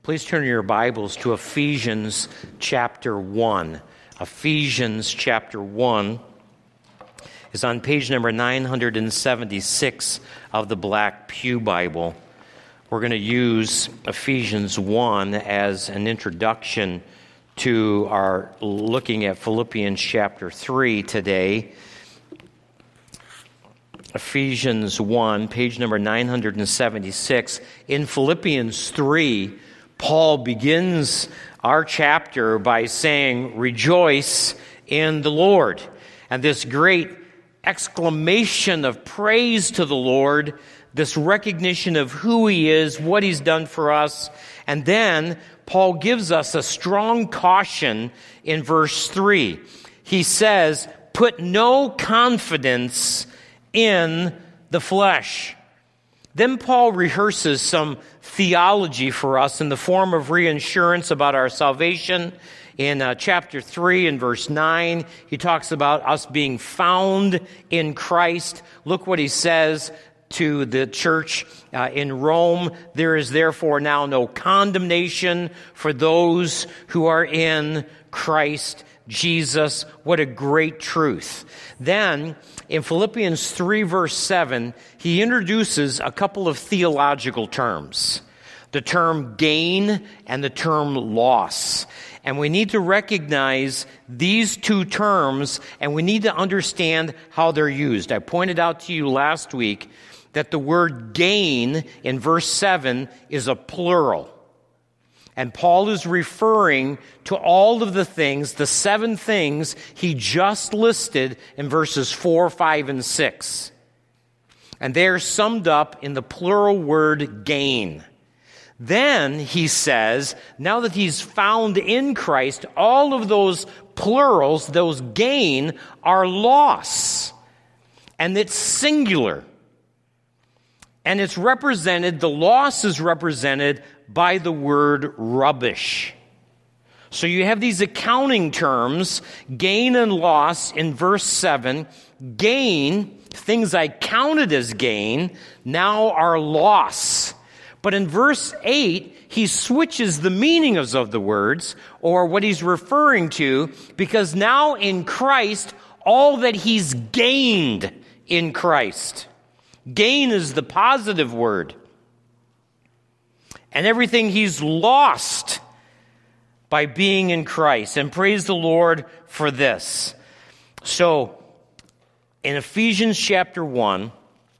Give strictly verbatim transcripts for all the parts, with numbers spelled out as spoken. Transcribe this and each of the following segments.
Please turn your Bibles to Ephesians chapter one. Ephesians chapter one is on page number nine hundred seventy-six of the Black Pew Bible. We're going to use Ephesians one as an introduction to our looking at Philippians chapter three today. Ephesians one, page number nine hundred seventy-six. In Philippians three, Paul begins our chapter by saying, "Rejoice in the Lord." And this great exclamation of praise to the Lord, this recognition of who He is, what He's done for us. And then Paul gives us a strong caution in verse three. He says, "Put no confidence in the flesh." Then Paul rehearses some theology for us in the form of reassurance about our salvation. In uh, chapter three and verse nine, he talks about us being found in Christ. Look what he says to the church uh, in Rome. "There is therefore now no condemnation for those who are in Christ Jesus." What a great truth. Then, in Philippians three, verse seven, he introduces a couple of theological terms. The term gain and the term loss. And we need to recognize these two terms, and we need to understand how they're used. I pointed out to you last week that the word gain in verse seven is a plural. And Paul is referring to all of the things, the seven things he just listed in verses four, five, and six. And they are summed up in the plural word gain. Then he says, now that he's found in Christ, all of those plurals, those gain, are loss. And it's singular. And it's represented, the loss is represented by the word rubbish. So you have these accounting terms, gain and loss, in verse seven. Gain, things I counted as gain, now are loss. But in verse eight, he switches the meanings of the words, or what he's referring to, because now in Christ, all that he's gained in Christ. Gain is the positive word. And everything he's lost by being in Christ. And praise the Lord for this. So, in Ephesians chapter one,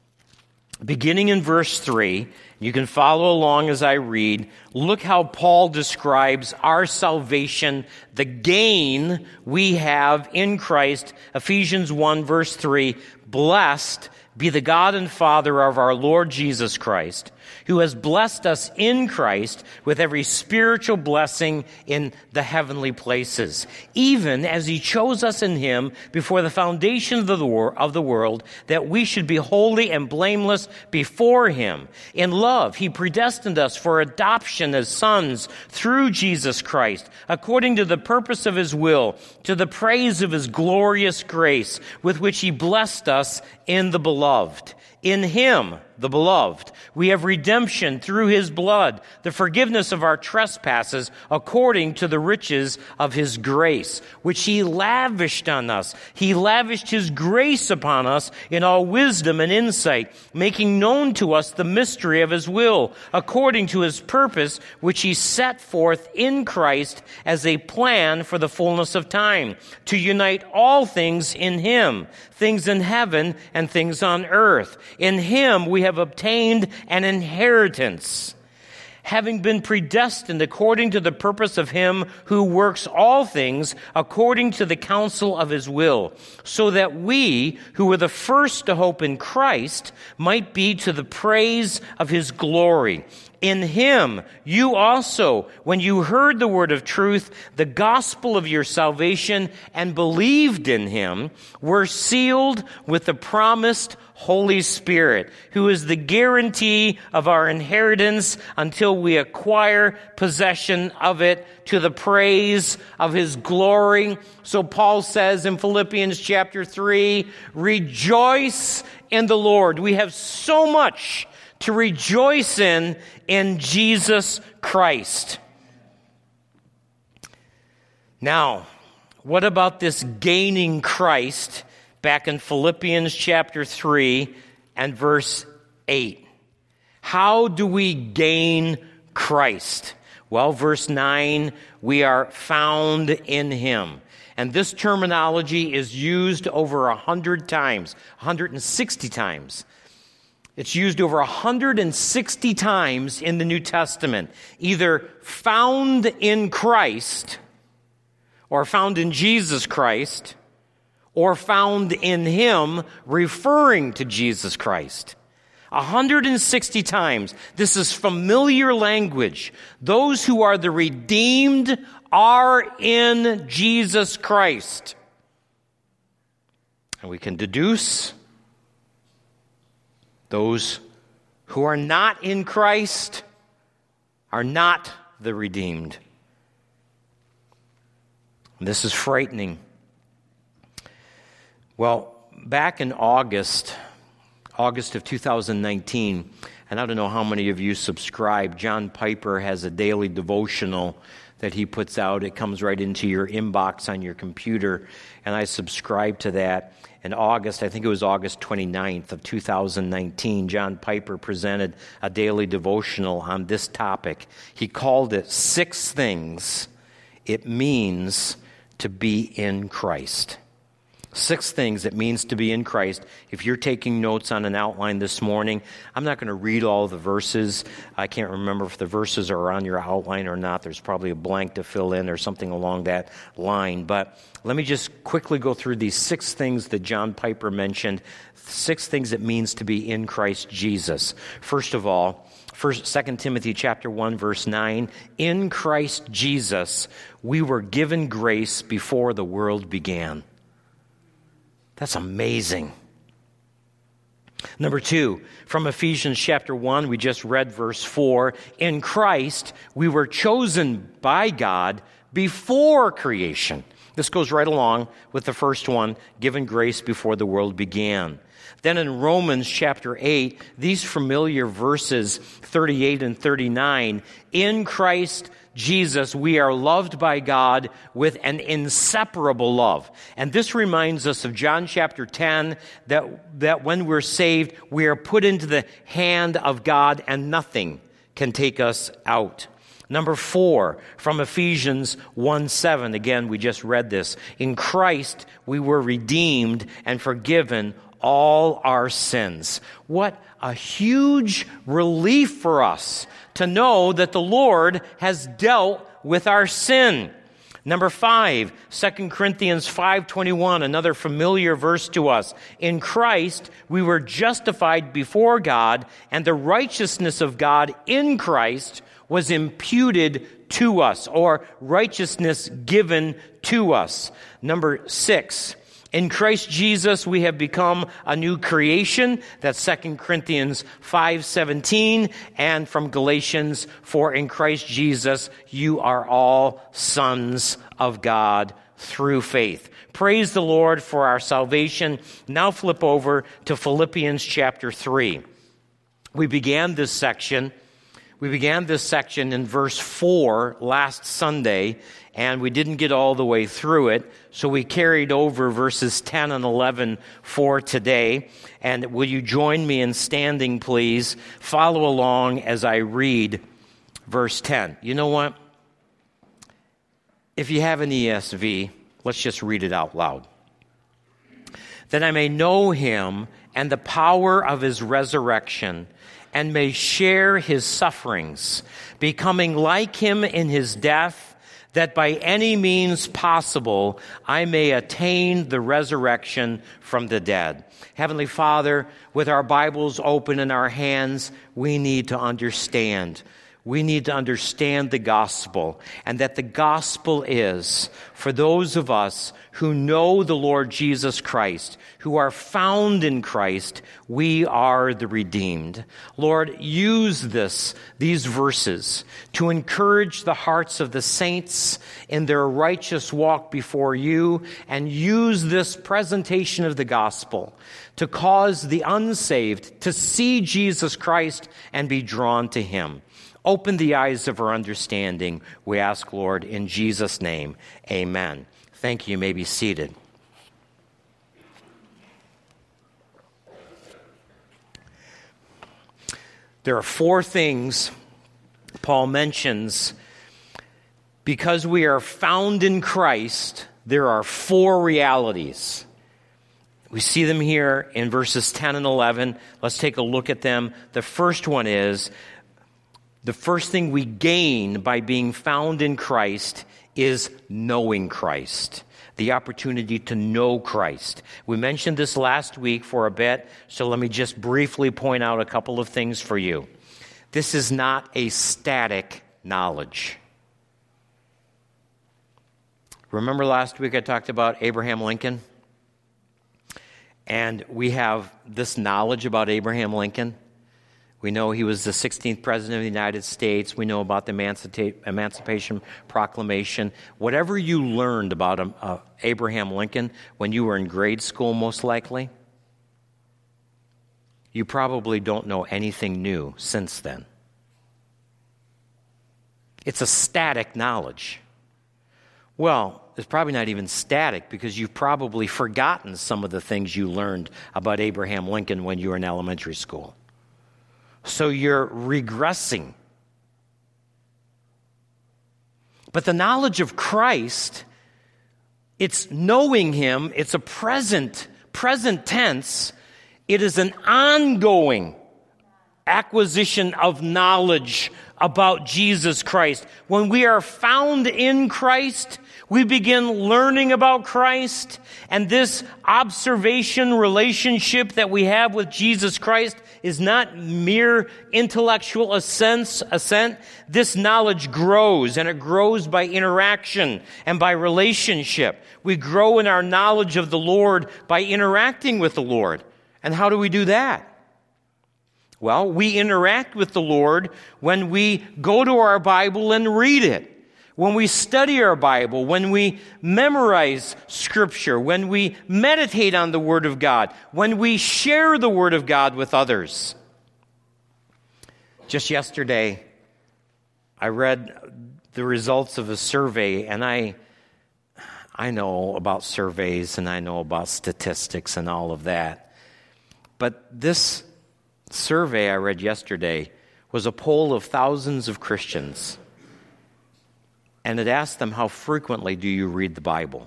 beginning in verse three, you can follow along as I read. Look how Paul describes our salvation, the gain we have in Christ. Ephesians one, verse three, "Blessed be the God and Father of our Lord Jesus Christ, who has blessed us in Christ with every spiritual blessing in the heavenly places, even as He chose us in Him before the foundation of the, wor- of the world, that we should be holy and blameless before Him. In love, He predestined us for adoption as sons through Jesus Christ, according to the purpose of His will, to the praise of His glorious grace, with which He blessed us in the beloved. In Him, the beloved, we have redemption through His blood, the forgiveness of our trespasses, according to the riches of His grace, which He lavished on us. He lavished His grace upon us in all wisdom and insight, making known to us the mystery of His will, according to His purpose, which He set forth in Christ as a plan for the fullness of time, to unite all things in Him, things in heaven and things on earth. In Him we have obtained an inheritance, having been predestined according to the purpose of Him who works all things according to the counsel of His will, so that we, who were the first to hope in Christ, might be to the praise of His glory. In Him, you also, when you heard the word of truth, the gospel of your salvation, and believed in Him, were sealed with the promised Holy Spirit, who is the guarantee of our inheritance until we acquire possession of it to the praise of His glory. So Paul says in Philippians chapter three, "Rejoice in the Lord." We have so much to rejoice in in Jesus Christ. Now, what about this gaining Christ back in Philippians chapter three and verse eight? How do we gain Christ? Well, verse nine, we are found in him. And this terminology is used over a hundred times, one hundred sixty times. It's used over one hundred sixty times in the New Testament, either found in Christ, or found in Jesus Christ, or found in him, referring to Jesus Christ. one hundred sixty times. This is familiar language. Those who are the redeemed are in Jesus Christ. And we can deduce those who are not in Christ are not the redeemed. This is frightening. Well, back in August, August of two thousand nineteen, and I don't know how many of you subscribe, John Piper has a daily devotional that he puts out. It comes right into your inbox on your computer, and I subscribe to that. In August, I think it was August twenty-ninth of two thousand nineteen, John Piper presented a daily devotional on this topic. He called it Six Things It Means to Be in Christ. Six things it means to be in Christ. If you're taking notes on an outline this morning, I'm not going to read all the verses. I can't remember if the verses are on your outline or not. There's probably a blank to fill in or something along that line. But let me just quickly go through these six things that John Piper mentioned. Six things it means to be in Christ Jesus. First of all, First, Second Timothy chapter one, verse nine, in Christ Jesus, we were given grace before the world began. That's amazing. Number two, from Ephesians chapter one, we just read verse four. In Christ, we were chosen by God before creation. This goes right along with the first one, given grace before the world began. Then in Romans chapter eight, these familiar verses thirty-eight and thirty-nine, in Christ Jesus, we are loved by God with an inseparable love. And this reminds us of John chapter ten, that, that when we're saved, we are put into the hand of God and nothing can take us out. Number four, from Ephesians one seven, again, we just read this. In Christ, we were redeemed and forgiven all our sins. What a huge relief for us to know that the Lord has dealt with our sin. Number five, Second Corinthians five twenty-one, another familiar verse to us. In Christ, we were justified before God, and the righteousness of God in Christ was imputed to us, or righteousness given to us. Number six, in Christ Jesus, we have become a new creation. That's Second Corinthians five seventeen. And from Galatians, for in Christ Jesus, you are all sons of God through faith. Praise the Lord for our salvation. Now flip over to Philippians chapter three. We began this section. We began this section in verse four last Sunday, and we didn't get all the way through it, so we carried over verses ten and eleven for today. And will you join me in standing, please? Follow along as I read verse ten. You know what? If you have an E S V, let's just read it out loud. That I may know him and the power of his resurrection, and may share his sufferings, becoming like him in his death, that by any means possible I may attain the resurrection from the dead. Heavenly Father, with our Bibles open in our hands, we need to understand We need to understand the gospel, and that the gospel is for those of us who know the Lord Jesus Christ, who are found in Christ, we are the redeemed. Lord, use this, these verses to encourage the hearts of the saints in their righteous walk before you, and use this presentation of the gospel to cause the unsaved to see Jesus Christ and be drawn to him. Open the eyes of our understanding, we ask, Lord, in Jesus' name. Amen. Thank you. You may be seated. There are four things Paul mentions. Because we are found in Christ, there are four realities. We see them here in verses ten and eleven. Let's take a look at them. The first one is, the first thing we gain by being found in Christ is knowing Christ. The opportunity to know Christ. We mentioned this last week for a bit, so let me just briefly point out a couple of things for you. This is not a static knowledge. Remember last week I talked about Abraham Lincoln? And we have this knowledge about Abraham Lincoln. We know he was the sixteenth president of the United States. We know about the Emancipa- Emancipation Proclamation. Whatever you learned about um, uh, Abraham Lincoln when you were in grade school, most likely, you probably don't know anything new since then. It's a static knowledge. Well, it's probably not even static, because you've probably forgotten some of the things you learned about Abraham Lincoln when you were in elementary school. So you're regressing. But the knowledge of Christ, it's knowing him, it's a present, present tense. It is an ongoing acquisition of knowledge about Jesus Christ. When we are found in Christ, we begin learning about Christ, and this observation relationship that we have with Jesus Christ is not mere intellectual assent. assent. This knowledge grows, and it grows by interaction and by relationship. We grow in our knowledge of the Lord by interacting with the Lord. And how do we do that? Well, we interact with the Lord when we go to our Bible and read it. When we study our Bible, when we memorize Scripture, when we meditate on the Word of God, when we share the Word of God with others. Just yesterday, I read the results of a survey, and I, I know about surveys, and I know about statistics and all of that. But this survey I read yesterday was a poll of thousands of Christians. And it asked them, how frequently do you read the Bible?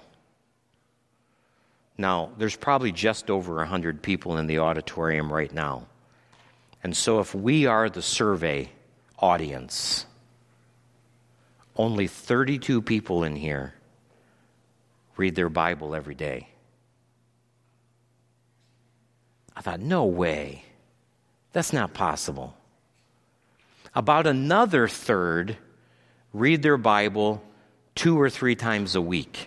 Now, there's probably just over one hundred people in the auditorium right now. And so if we are the survey audience, only thirty-two people in here read their Bible every day. I thought, no way. That's not possible. About another third read their Bible two or three times a week.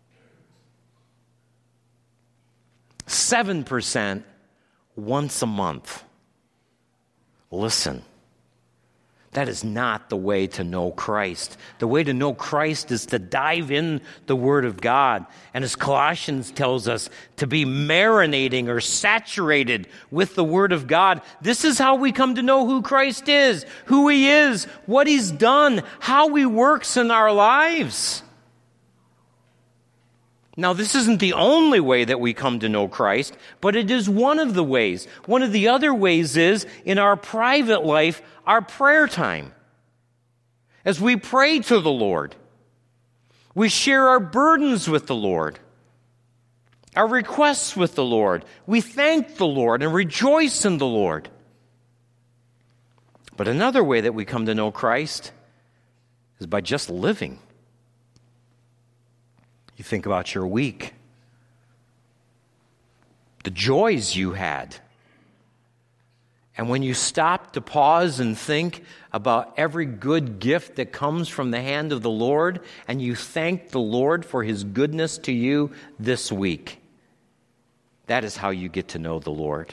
Seven percent once a month. Listen, that is not the way to know Christ. The way to know Christ is to dive in the Word of God. And as Colossians tells us, to be marinating or saturated with the Word of God. This is how we come to know who Christ is, who He is, what He's done, how He works in our lives. Now, this isn't the only way that we come to know Christ, but it is one of the ways. One of the other ways is in our private life, our prayer time. As we pray to the Lord, we share our burdens with the Lord, our requests with the Lord. We thank the Lord and rejoice in the Lord. But another way that we come to know Christ is by just living. You think about your week, the joys you had. And when you stop to pause and think about every good gift that comes from the hand of the Lord, and you thank the Lord for his goodness to you this week, that is how you get to know the Lord.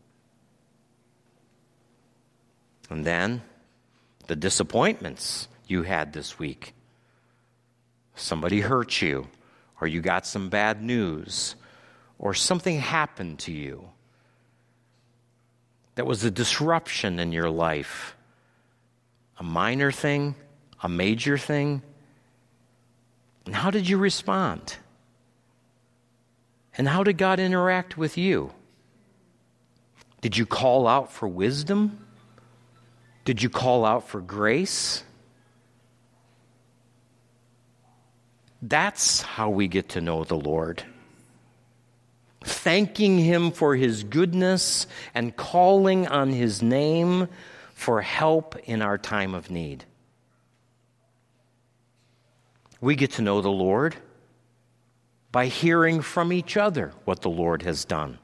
And then the disappointments you had this week. Somebody hurt you, or you got some bad news, or something happened to you that was a disruption in your life. A minor thing, a major thing. And how did you respond? And how did God interact with you? Did you call out for wisdom? Did you call out for grace? That's how we get to know the Lord. Thanking him for his goodness and calling on his name for help in our time of need. We get to know the Lord by hearing from each other what the Lord has done.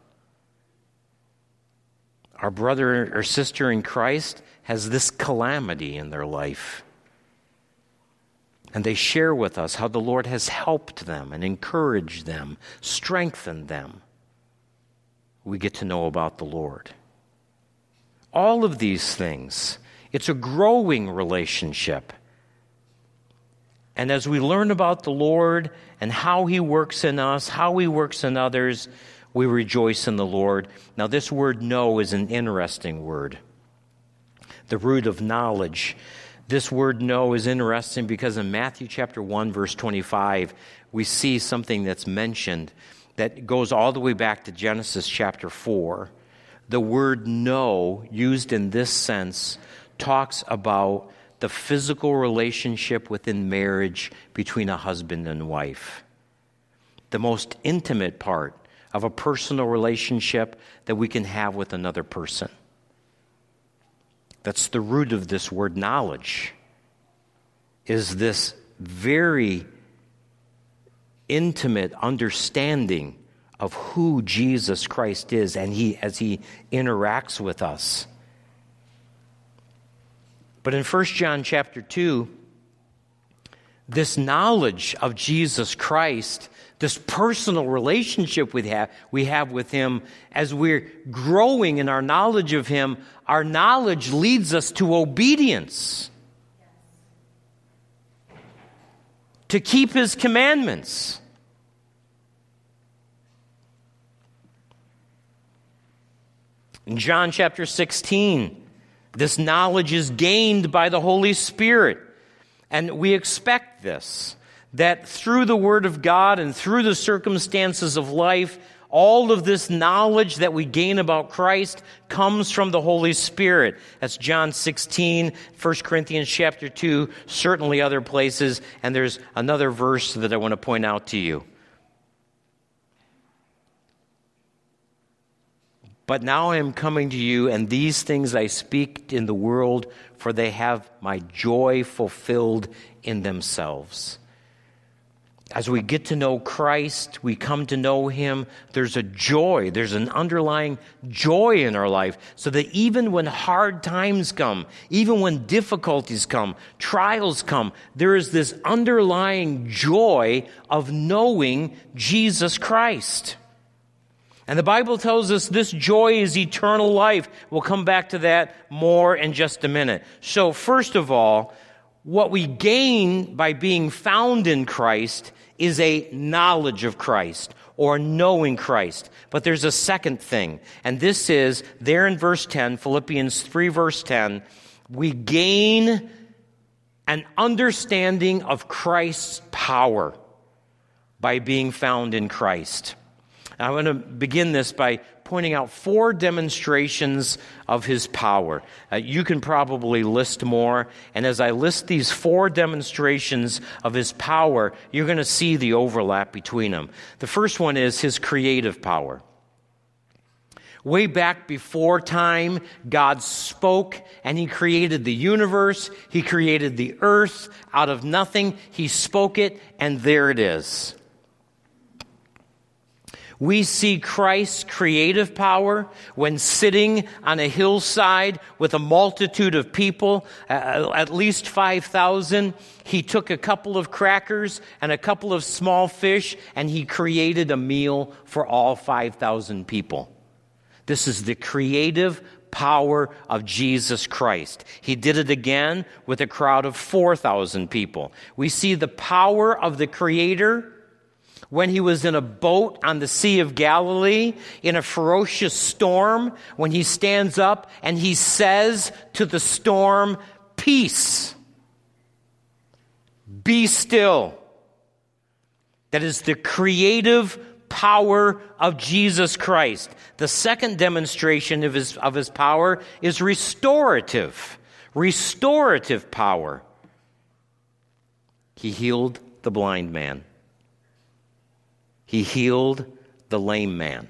Our brother or sister in Christ has this calamity in their life. And they share with us how the Lord has helped them and encouraged them, strengthened them. We get to know about the Lord. All of these things, it's a growing relationship. And as we learn about the Lord and how he works in us, how he works in others, we rejoice in the Lord. Now, this word know is an interesting word. The root of knowledge. This word know is interesting because in Matthew chapter one, verse twenty-five, we see something that's mentioned that goes all the way back to Genesis chapter four. The word know, used in this sense, talks about the physical relationship within marriage between a husband and wife. The most intimate part of a personal relationship that we can have with another person. That's the root of this word knowledge, is this very intimate understanding of who Jesus Christ is and he as he interacts with us. But in First John chapter two, this knowledge of Jesus Christ, this personal relationship we have, we have with him, as we're growing in our knowledge of him, our knowledge leads us to obedience. To keep his commandments. In John chapter sixteen, this knowledge is gained by the Holy Spirit. And we expect this, that through the Word of God and through the circumstances of life, all of this knowledge that we gain about Christ comes from the Holy Spirit. That's John sixteen, First Corinthians chapter two, certainly other places. And there's another verse that I want to point out to you. But now I am coming to you, and these things I speak in the world, for they have my joy fulfilled in themselves. As we get to know Christ, we come to know him, there's a joy, there's an underlying joy in our life, so that even when hard times come, even when difficulties come, trials come, there is this underlying joy of knowing Jesus Christ. And the Bible tells us this joy is eternal life. We'll come back to that more in just a minute. So first of all, what we gain by being found in Christ is a knowledge of Christ or knowing Christ. But there's a second thing, and this is there in verse ten, Philippians three, verse ten, we gain an understanding of Christ's power by being found in Christ. I want to begin this by pointing out four demonstrations of his power. Uh, you can probably list more, and as I list these four demonstrations of his power, you're going to see the overlap between them. The first one is his creative power. Way back before time, God spoke and he created the universe. He created the earth out of nothing. He spoke it, and there it is. We see Christ's creative power when sitting on a hillside with a multitude of people, uh, at least five thousand. He took a couple of crackers and a couple of small fish, and he created a meal for all five thousand people. This is the creative power of Jesus Christ. He did it again with a crowd of four thousand people. We see the power of the Creator when he was in a boat on the Sea of Galilee in a ferocious storm, when he stands up and he says to the storm, "Peace, be still." That is the creative power of Jesus Christ. The second demonstration of his, of his power is restorative. Restorative power. He healed the blind man. He healed the lame man.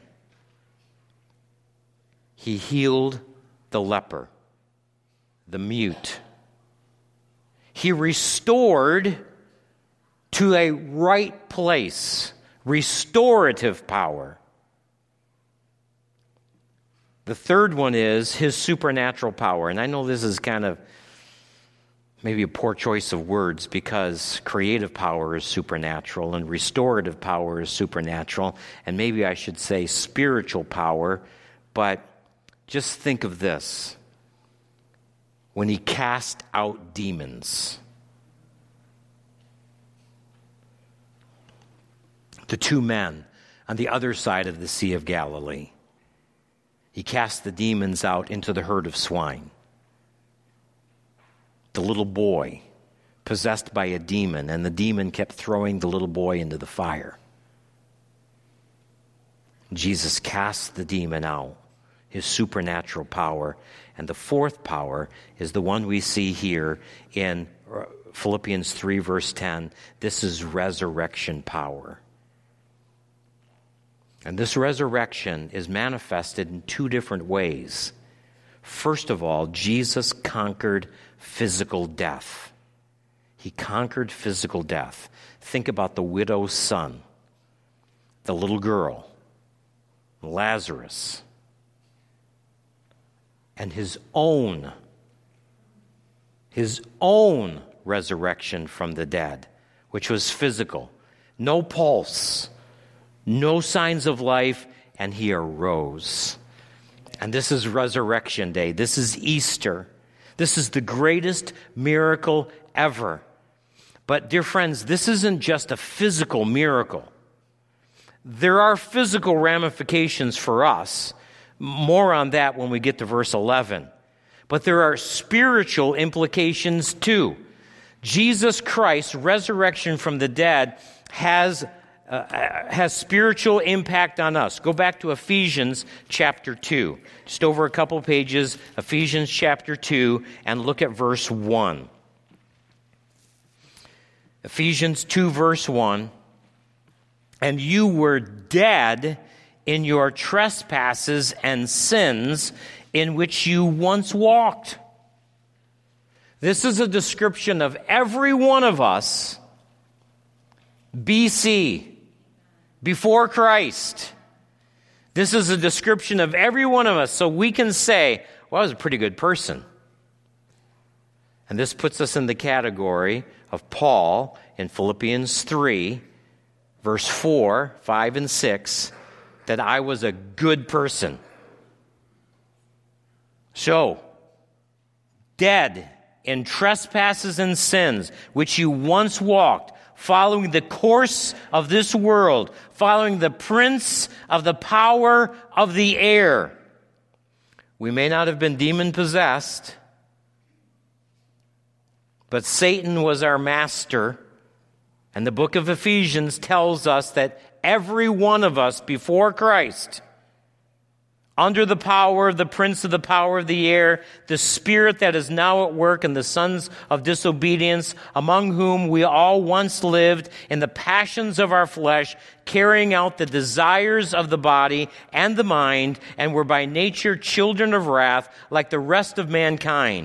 He healed the leper, the mute. He restored to a right place. Restorative power. The third one is his supernatural power. And I know this is kind of maybe a poor choice of words, because creative power is supernatural and restorative power is supernatural. And maybe I should say spiritual power. But just think of this. When he cast out demons, the two men on the other side of the Sea of Galilee, he cast the demons out into the herd of swine. The little boy possessed by a demon, and the demon kept throwing the little boy into the fire. Jesus cast the demon out, his supernatural power. And the fourth power is the one we see here in Philippians three, verse ten. This is resurrection power. And this resurrection is manifested in two different ways. First of all, Jesus conquered physical death. He conquered physical death. Think about the widow's son, the little girl, Lazarus, and his own, his own resurrection from the dead, which was physical. No pulse, no signs of life, and he arose. And this is Resurrection Day. This is Easter. This is the greatest miracle ever. But, dear friends, this isn't just a physical miracle. There are physical ramifications for us. More on that when we get to verse eleven. But there are spiritual implications too. Jesus Christ's resurrection from the dead has Uh, has spiritual impact on us. Go back to Ephesians chapter two. Just over a couple pages, Ephesians chapter two, and look at verse one. Ephesians two, verse one. And you were dead in your trespasses and sins in which you once walked. This is a description of every one of us B C, before Christ. This is a description of every one of us, so we can say, well, I was a pretty good person. And this puts us in the category of Paul in Philippians three, verse four, five, and six, that I was a good person. So, dead in trespasses and sins, which you once walked, following the course of this world, following the prince of the power of the air. We may not have been demon-possessed, but Satan was our master. And the book of Ephesians tells us that every one of us before Christ, under the power of the prince of the power of the air, the spirit that is now at work in the sons of disobedience, among whom we all once lived in the passions of our flesh, carrying out the desires of the body and the mind, and were by nature children of wrath, like the rest of mankind.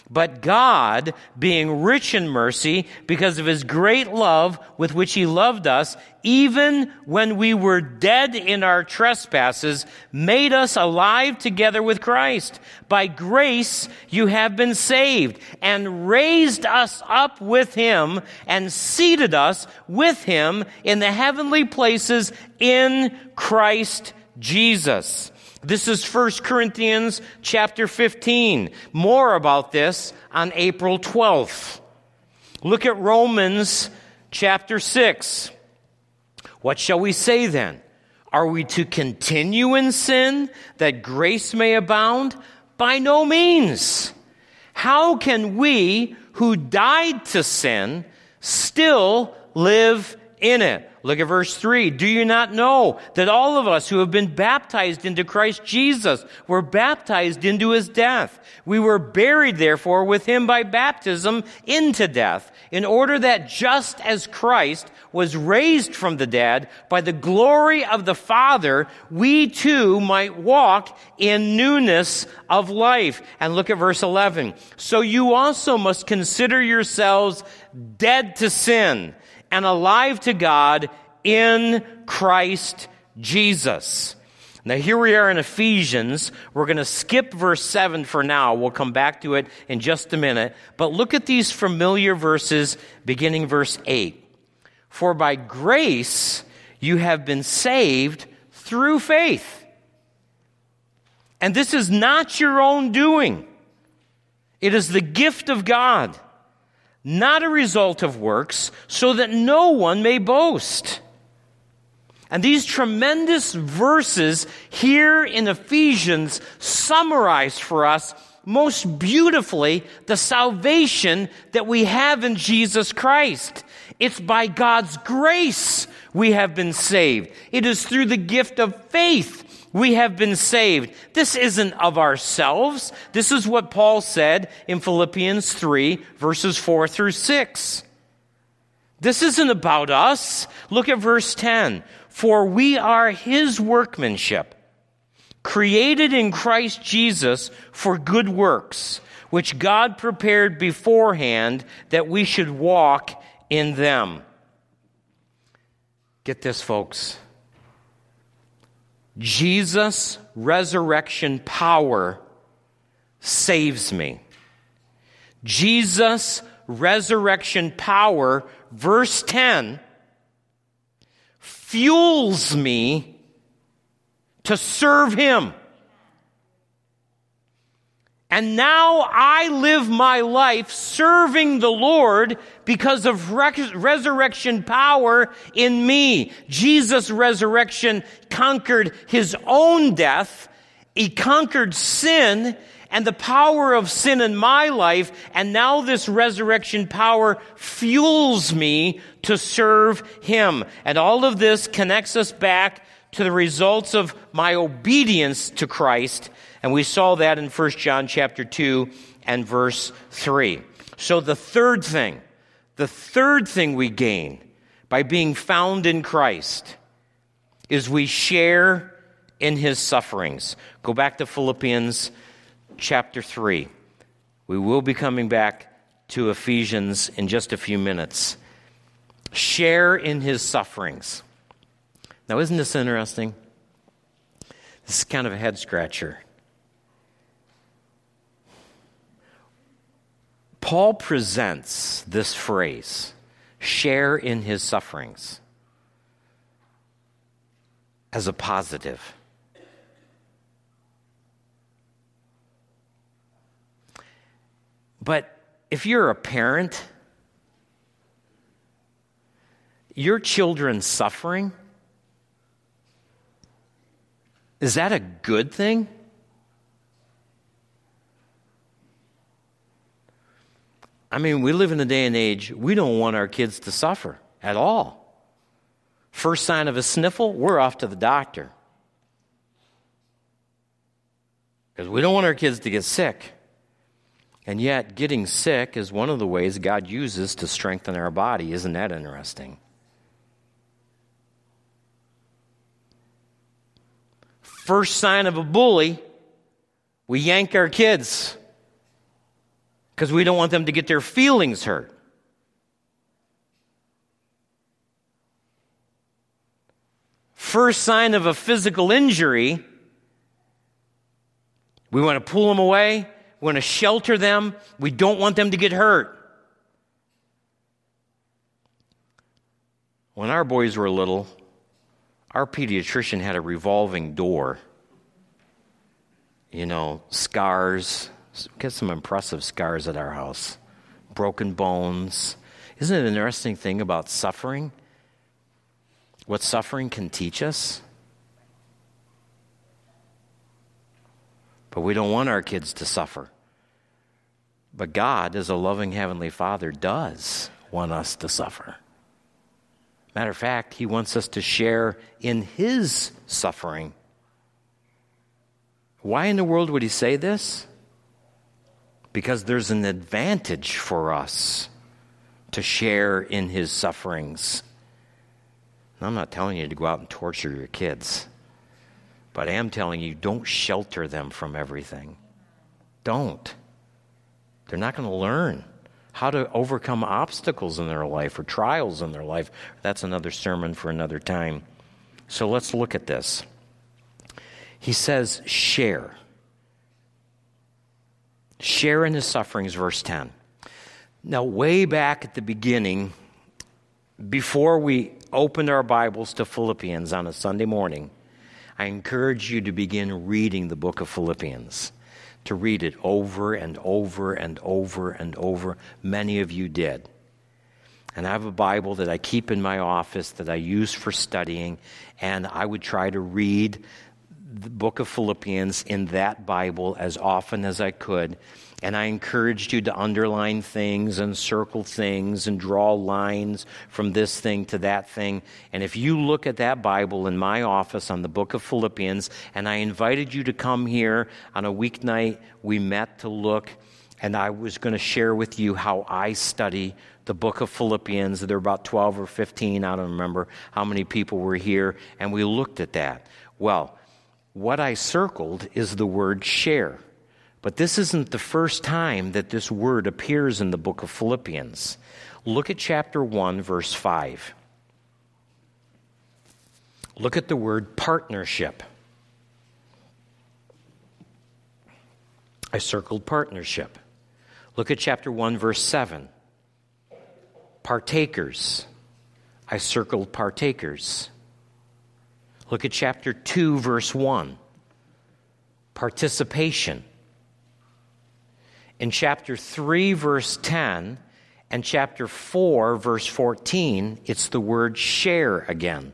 But God, being rich in mercy, because of his great love with which he loved us, even when we were dead in our trespasses, made us alive together with Christ. By grace you have been saved, and raised us up with him, and seated us with him in the heavenly places in Christ Jesus. This is First Corinthians chapter fifteen. More about this on April twelfth. Look at Romans chapter six. What shall we say then? Are we to continue in sin that grace may abound? By no means. How can we who died to sin still live in it? Look at verse three. Do you not know that all of us who have been baptized into Christ Jesus were baptized into his death? We were buried, therefore, with him by baptism into death, in order that just as Christ was raised from the dead by the glory of the Father, we too might walk in newness of life. And look at verse eleven. So you also must consider yourselves dead to sin and alive to God in Christ Jesus. Now here we are in Ephesians. We're going to skip verse seven for now. We'll come back to it in just a minute. But look at these familiar verses beginning verse eight. For by grace you have been saved through faith. And this is not your own doing. It is the gift of God, not a result of works, so that no one may boast. And these tremendous verses here in Ephesians summarize for us most beautifully the salvation that we have in Jesus Christ. It's by God's grace we have been saved. It is through the gift of faith we have been saved. This isn't of ourselves. This is what Paul said in Philippians three, verses four through six. This isn't about us. Look at verse ten. For we are his workmanship, created in Christ Jesus for good works, which God prepared beforehand that we should walk in them. Get this, folks. Jesus' resurrection power saves me. Jesus' resurrection power, verse ten, fuels me to serve him. And now I live my life serving the Lord because of rec- resurrection power in me. Jesus' resurrection conquered his own death. He conquered sin and the power of sin in my life. And now this resurrection power fuels me to serve him. And all of this connects us back to the results of my obedience to Christ. And we saw that in First John chapter two and verse three. So the third thing, the third thing we gain by being found in Christ is we share in his sufferings. Go back to Philippians chapter three. We will be coming back to Ephesians in just a few minutes. Share in his sufferings. Now, isn't this interesting? This is kind of a head scratcher. Paul presents this phrase, share in his sufferings, as a positive. But if you're a parent, your children suffering, is that a good thing? I mean, we live in a day and age, we don't want our kids to suffer at all. First sign of a sniffle, we're off to the doctor. Because we don't want our kids to get sick. And yet, getting sick is one of the ways God uses to strengthen our body. Isn't that interesting? First sign of a bully, we yank our kids. because we don't want them to get their feelings hurt. First sign of a physical injury, we want to pull them away. We want to shelter them. We don't want them to get hurt. When our boys were little, our pediatrician had a revolving door. You know, scars. Get some impressive scars at our house. Broken bones. Isn't it an interesting thing about suffering? What suffering can teach us? But we don't want our kids to suffer. But God, as a loving Heavenly Father, does want us to suffer. Matter of fact, He wants us to share in His suffering. Why in the world would He say this? Because there's an advantage for us to share in His sufferings. And I'm not telling you to go out and torture your kids, but I am telling you, don't shelter them from everything. Don't. They're not going to learn how to overcome obstacles in their life or trials in their life. That's another sermon for another time. So let's look at this. He says, share. Share in His sufferings, verse ten. Now, way back at the beginning, before we opened our Bibles to Philippians on a Sunday morning, I encourage you to begin reading the book of Philippians, to read it over and over and over and over. Many of you did. And I have a Bible that I keep in my office that I use for studying, and I would try to read the book of Philippians in that Bible as often as I could. And I encouraged you to underline things and circle things and draw lines from this thing to that thing. And if you look at that Bible in my office on the book of Philippians, and I invited you to come here on a weeknight, we met to look, and I was going to share with you how I study the book of Philippians. There were about twelve or fifteen, I don't remember how many people were here, and we looked at that. Well, what I circled is the word share. But this isn't the first time that this word appears in the book of Philippians. Look at chapter one, verse five. Look at the word partnership. I circled partnership. Look at chapter one, verse seven. Partakers. I circled partakers. Look at chapter two, verse one. Participation. In chapter three, verse ten, and chapter four, verse fourteen, it's the word share again.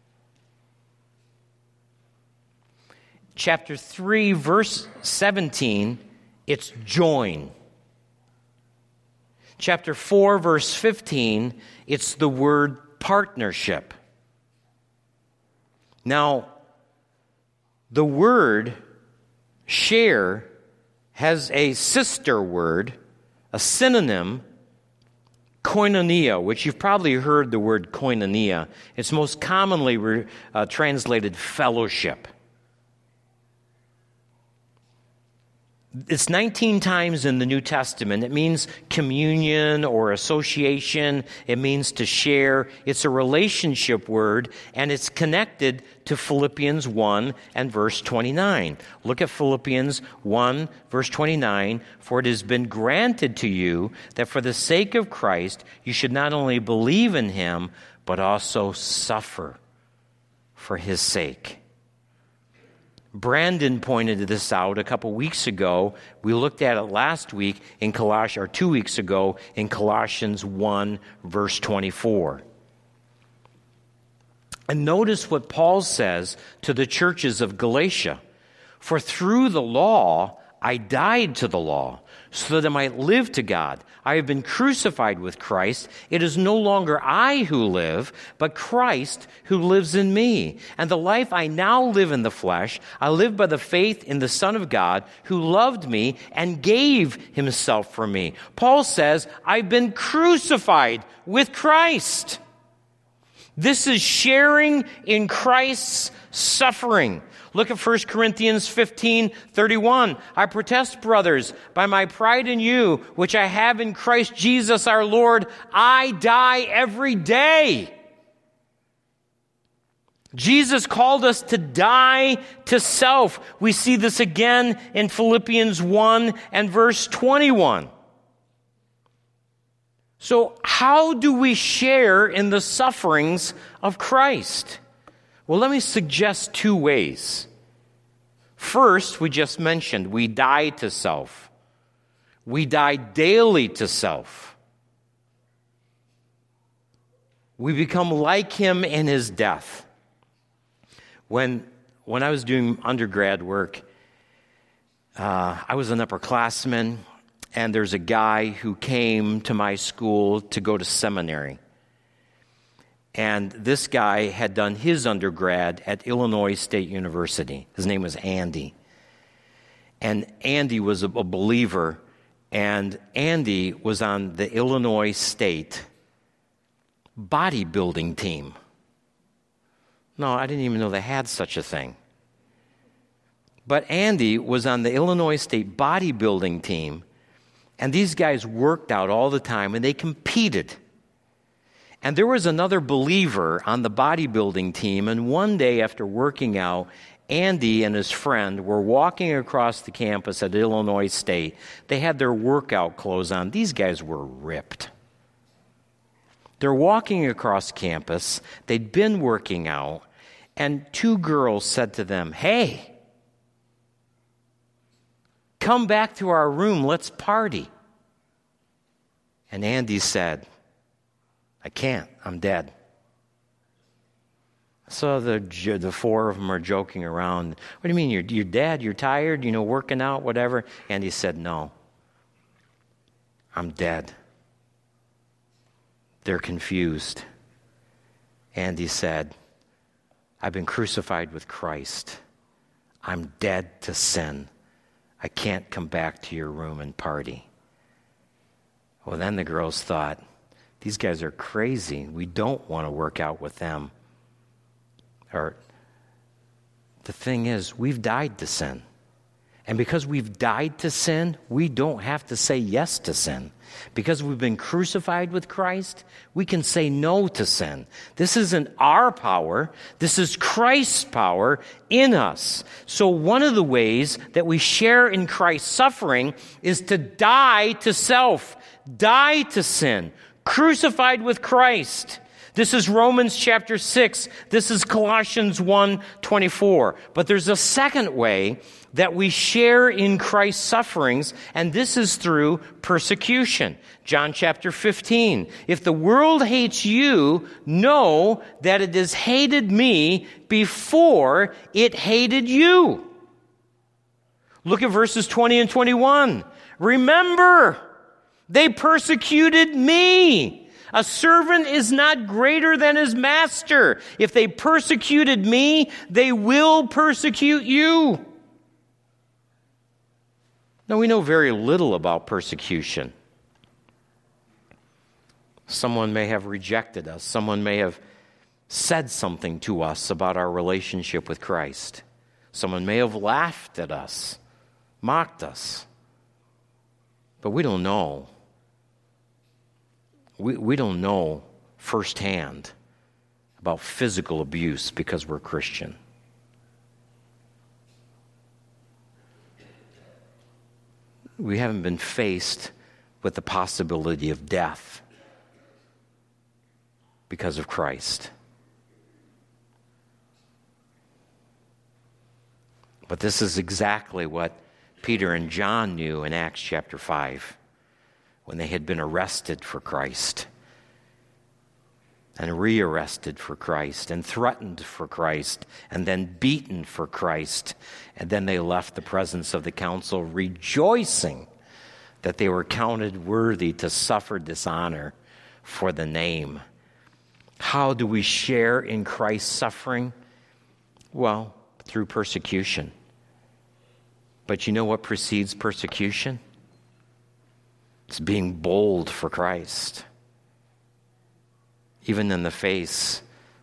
Chapter three, verse seventeen, it's join. Chapter four, verse fifteen, it's the word partnership. Now, the word share has a sister word, a synonym, koinonia, which you've probably heard the word koinonia. It's most commonly re, uh, translated fellowship. It's nineteen times in the New Testament. It means communion or association. It means to share. It's a relationship word, and it's connected to Philippians one and verse twenty-nine. Look at Philippians one, verse twenty-nine. For it has been granted to you that for the sake of Christ you should not only believe in Him, but also suffer for His sake. Brandon pointed this out a couple weeks ago. We looked at it last week in Colossians, or two weeks ago in Colossians one, verse twenty-four. And notice what Paul says to the churches of Galatia. For through the law I died to the law, so that I might live to God. I have been crucified with Christ. It is no longer I who live, but Christ who lives in me. And the life I now live in the flesh, I live by the faith in the Son of God, who loved me and gave Himself for me. Paul says, I've been crucified with Christ. This is sharing in Christ's suffering. Look at First Corinthians fifteen thirty-one. I protest, brothers, by my pride in you, which I have in Christ Jesus our Lord, I die every day. Jesus called us to die to self. We see this again in Philippians one and verse twenty-one. So how do we share in the sufferings of Christ? Well, let me suggest two ways. First, we just mentioned, we die to self. We die daily to self. We become like him in his death. When, when I was doing undergrad work, uh, I was an upperclassman, and there's a guy who came to my school to go to seminary. And this guy had done his undergrad at Illinois State University. His name was Andy. And Andy was a, a believer, and Andy was on the Illinois State bodybuilding team. No, I didn't even know they had such a thing. But Andy was on the Illinois State bodybuilding team, and these guys worked out all the time, and they competed. And there was another believer on the bodybuilding team, and one day after working out, Andy and his friend were walking across the campus at Illinois State. They had their workout clothes on. These guys were ripped. They're walking across campus. They'd been working out, and two girls said to them, "Hey, come back to our room, let's party." And Andy said, "I can't, I'm dead." So the the four of them are joking around. "What do you mean, you're, you're dead, you're tired, you know, working out, whatever?" Andy said, "No, I'm dead." They're confused. Andy said, "I've been crucified with Christ. I'm dead to sin. I can't come back to your room and party." Well, then the girls thought, these guys are crazy. We don't want to work out with them. Or the thing is, we've died to sin. And because we've died to sin, we don't have to say yes to sin. Because we've been crucified with Christ, we can say no to sin. This isn't our power. This is Christ's power in us. So one of the ways that we share in Christ's suffering is to die to self, die to sin, crucified with Christ. This is Romans chapter six. This is Colossians one twenty-four. But there's a second way that we share in Christ's sufferings, and this is through persecution. John chapter fifteen. If the world hates you, know that it has hated me before it hated you. Look at verses twenty and twenty-one. Remember, they persecuted me. A servant is not greater than his master. If they persecuted me, they will persecute you. Now, we know very little about persecution. Someone may have rejected us. Someone may have said something to us about our relationship with Christ. Someone may have laughed at us, mocked us. But we don't know. We, we don't know firsthand about physical abuse because we're Christian. We haven't been faced with the possibility of death because of Christ. But this is exactly what Peter and John knew in Acts chapter five, when they had been arrested for Christ and rearrested for Christ and threatened for Christ and then beaten for Christ. And then they left the presence of the council rejoicing that they were counted worthy to suffer dishonor for the name. How do we share in Christ's suffering? Well, through persecution. But you know what precedes persecution? It's being bold for Christ. Even in the face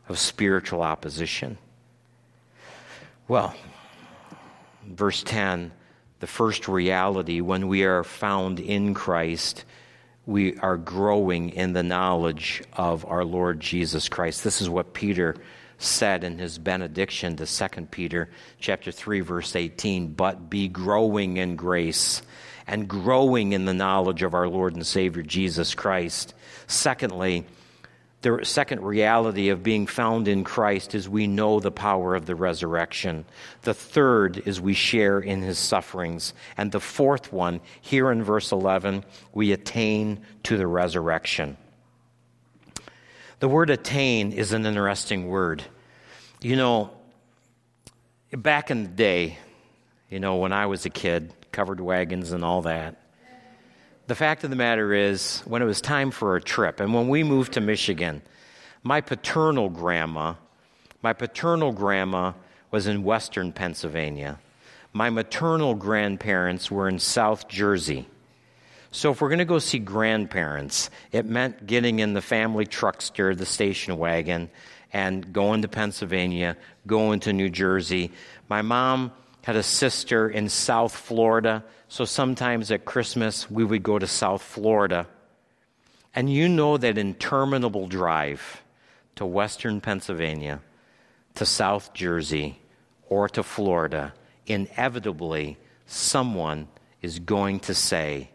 of spiritual opposition. Well, verse ten, the first reality, when we are found in Christ, we are growing in the knowledge of our Lord Jesus Christ. This is what Peter said in his benediction to Second Peter chapter three, verse eighteen, but be growing in grace and growing in the knowledge of our Lord and Savior Jesus Christ. Secondly, the second reality of being found in Christ is we know the power of the resurrection. The third is we share in his sufferings. And the fourth one, here in verse eleven, we attain to the resurrection. The word attain is an interesting word. You know, back in the day, you know, when I was a kid, covered wagons and all that, the fact of the matter is, when it was time for a trip, and when we moved to Michigan, my paternal grandma, my paternal grandma was in western Pennsylvania. My maternal grandparents were in South Jersey. So if we're going to go see grandparents, it meant getting in the family truckster, the station wagon, and going to Pennsylvania, going to New Jersey. My mom had a sister in South Florida, so sometimes at Christmas we would go to South Florida. And you know that interminable drive to western Pennsylvania, to South Jersey, or to Florida, inevitably someone is going to say,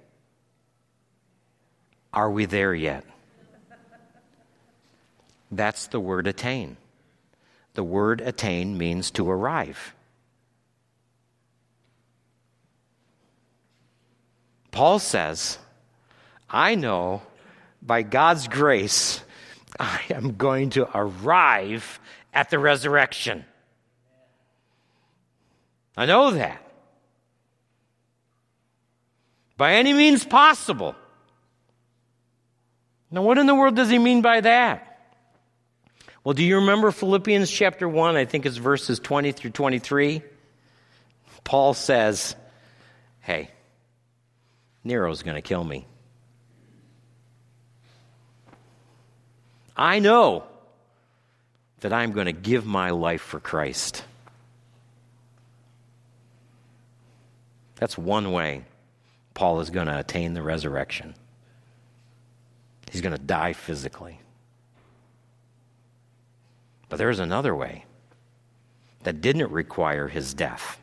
"Are we there yet?" That's the word attain. The word attain means to arrive. Paul says, I know by God's grace, I am going to arrive at the resurrection. I know that. By any means possible. Now, what in the world does he mean by that? Well, do you remember Philippians chapter one? I think it's verses twenty through twenty-three. Paul says, hey, Nero's going to kill me. I know that I'm going to give my life for Christ. That's one way Paul is going to attain the resurrection. He's going to die physically. But there's another way that didn't require his death.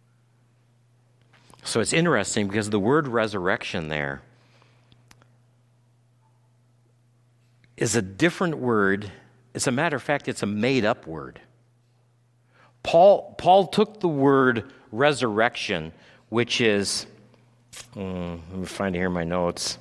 So it's interesting because the word resurrection there is a different word. As a matter of fact, it's a made-up word. Paul, Paul took the word resurrection, which is, um, let me find it here in my notes,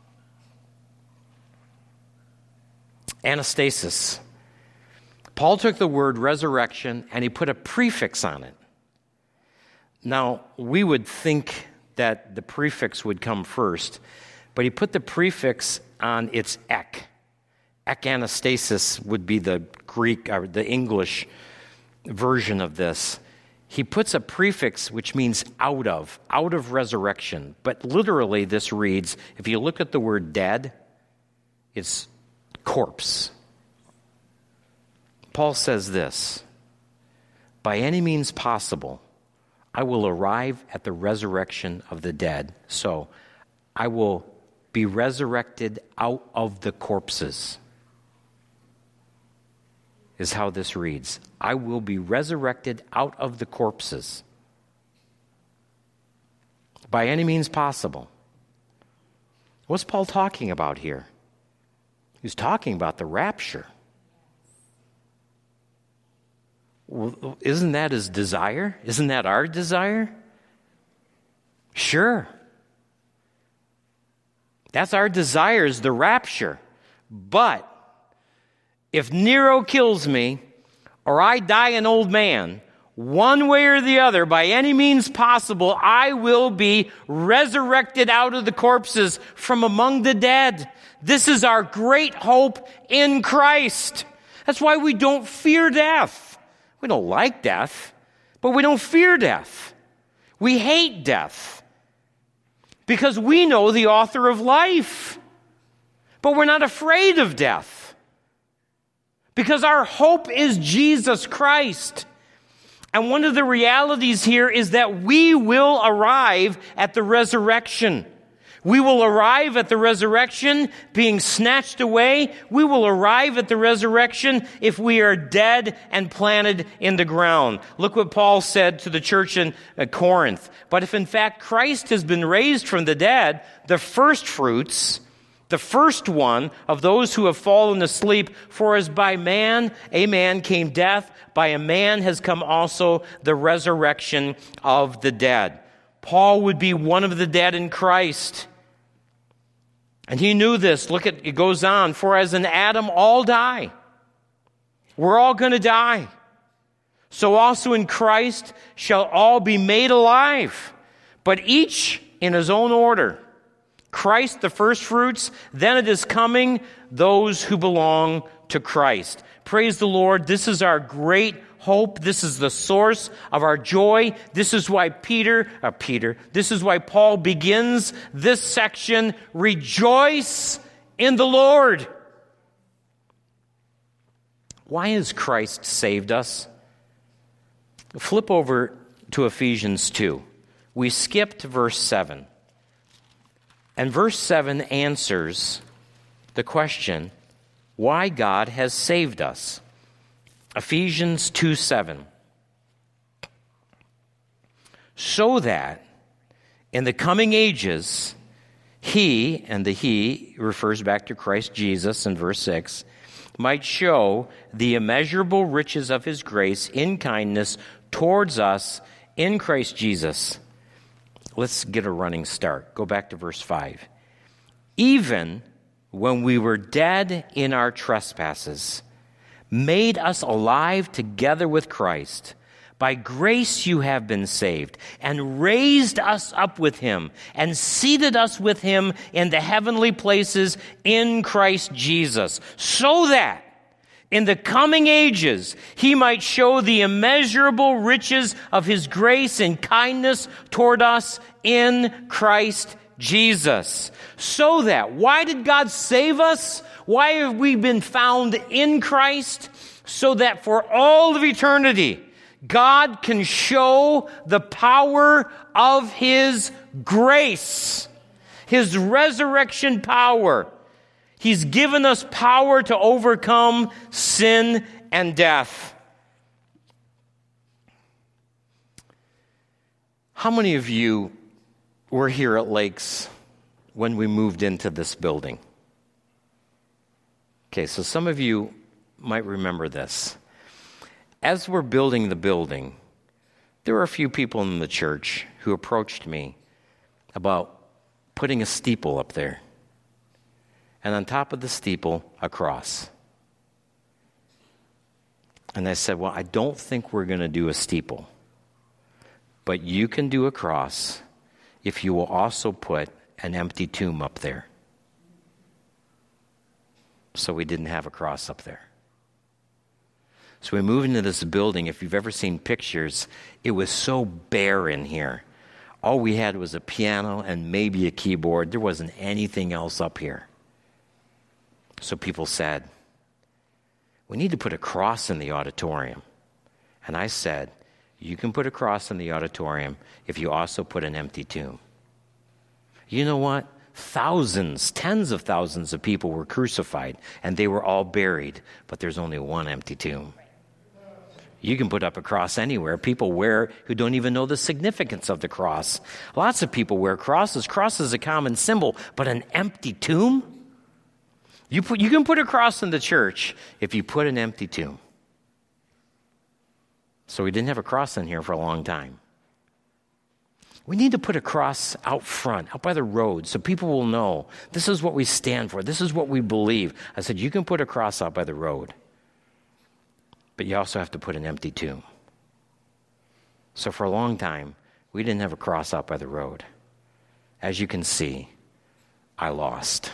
anastasis. Paul took the word resurrection and he put a prefix on it. Now, we would think that the prefix would come first, but he put the prefix on its ek. Ekanastasis would be the Greek or the English version of this. He puts a prefix which means out of, out of resurrection. But literally this reads, if you look at the word dead, it's corpse. Paul says this, by any means possible, I will arrive at the resurrection of the dead. So I will be resurrected out of the corpses, is how this reads. I will be resurrected out of the corpses. By any means possible. What's Paul talking about here? He's talking about the rapture. Well, isn't that his desire? Isn't that our desire? Sure. That's our desire, is the rapture. But if Nero kills me, or I die an old man, one way or the other, by any means possible, I will be resurrected out of the corpses from among the dead. This is our great hope in Christ. That's why we don't fear death. We don't like death, but we don't fear death. We hate death because we know the author of life, but we're not afraid of death. Because our hope is Jesus Christ. And one of the realities here is that we will arrive at the resurrection. We will arrive at the resurrection being snatched away. We will arrive at the resurrection if we are dead and planted in the ground. Look what Paul said to the church in Corinth. But if in fact Christ has been raised from the dead, the first fruits, the first one of those who have fallen asleep, for as by man a man came death, by a man has come also the resurrection of the dead. Paul would be one of the dead in Christ. And he knew this. Look at, it goes on. For as in Adam all die. We're all going to die. So also in Christ shall all be made alive, but each in his own order. Christ the first fruits, then it is coming those who belong to Christ. Praise the Lord. This is our great hope. This is the source of our joy. This is why Peter, uh, Peter, this is why Paul begins this section, rejoice in the Lord. Why has Christ saved us? Flip over to Ephesians two. We skipped verse seven. And verse seven answers the question, why God has saved us. Ephesians two seven. So that in the coming ages, he, and the he refers back to Christ Jesus in verse six, might show the immeasurable riches of his grace in kindness towards us in Christ Jesus. Let's get a running start. Go back to verse five. Even when we were dead in our trespasses, made us alive together with Christ. By grace you have been saved, and raised us up with him, and seated us with him in the heavenly places in Christ Jesus, so that in the coming ages he might show the immeasurable riches of his grace and kindness toward us in Christ Jesus. So that, why did God save us? Why have we been found in Christ? So that for all of eternity, God can show the power of his grace, his resurrection power. He's given us power to overcome sin and death. How many of you were here at Lakes when we moved into this building? Okay, so some of you might remember this. As we're building the building, there were a few people in the church who approached me about putting a steeple up there. And on top of the steeple, a cross. And I said, well, I don't think we're going to do a steeple. But you can do a cross if you will also put an empty tomb up there. So we didn't have a cross up there. So we moved into this building. If you've ever seen pictures, it was so bare in here. All we had was a piano and maybe a keyboard. There wasn't anything else up here. So people said, we need to put a cross in the auditorium. And I said, you can put a cross in the auditorium if you also put an empty tomb. You know what? Thousands, tens of thousands of people were crucified, and they were all buried, but there's only one empty tomb. You can put up a cross anywhere. People wear who don't even know the significance of the cross. Lots of people wear crosses. Cross is a common symbol, but an empty tomb? You put, you can put a cross in the church if you put an empty tomb. So we didn't have a cross in here for a long time. We need to put a cross out front, out by the road, so people will know this is what we stand for. This is what we believe. I said, you can put a cross out by the road, but you also have to put an empty tomb. So for a long time, we didn't have a cross out by the road. As you can see, I lost.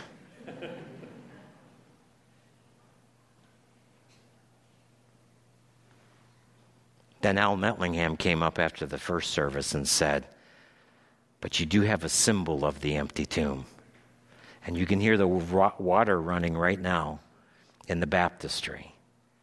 Then Al Metlingham came up after the first service and said, but you do have a symbol of the empty tomb. And you can hear the water running right now in the baptistry.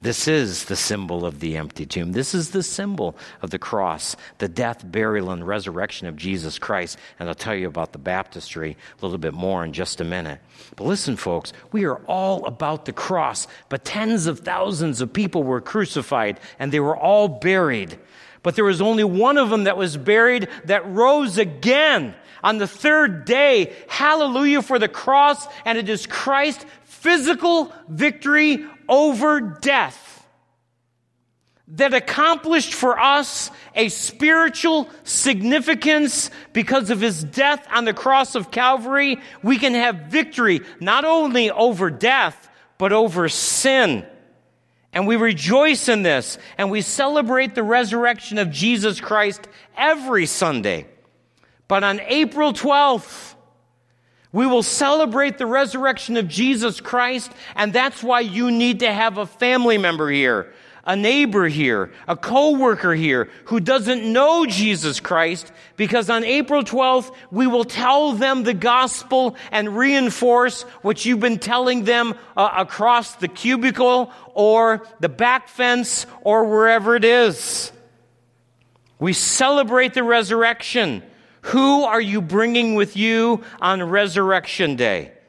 This is the symbol of the empty tomb. This is the symbol of the cross, the death, burial, and resurrection of Jesus Christ. And I'll tell you about the baptistry a little bit more in just a minute. But listen, folks, we are all about the cross, but tens of thousands of people were crucified, and they were all buried. But there was only one of them that was buried that rose again on the third day. Hallelujah for the cross, and it is Christ's physical victory over death that accomplished for us a spiritual significance. Because of his death on the cross of Calvary, we can have victory not only over death, but over sin. And we rejoice in this, and we celebrate the resurrection of Jesus Christ every Sunday. But on April twelfth, we will celebrate the resurrection of Jesus Christ, and that's why you need to have a family member here, a neighbor here, a co-worker here who doesn't know Jesus Christ, because on April twelfth, we will tell them the gospel and reinforce what you've been telling them uh, across the cubicle or the back fence or wherever it is. We celebrate the resurrection. Who are you bringing with you on Resurrection Day?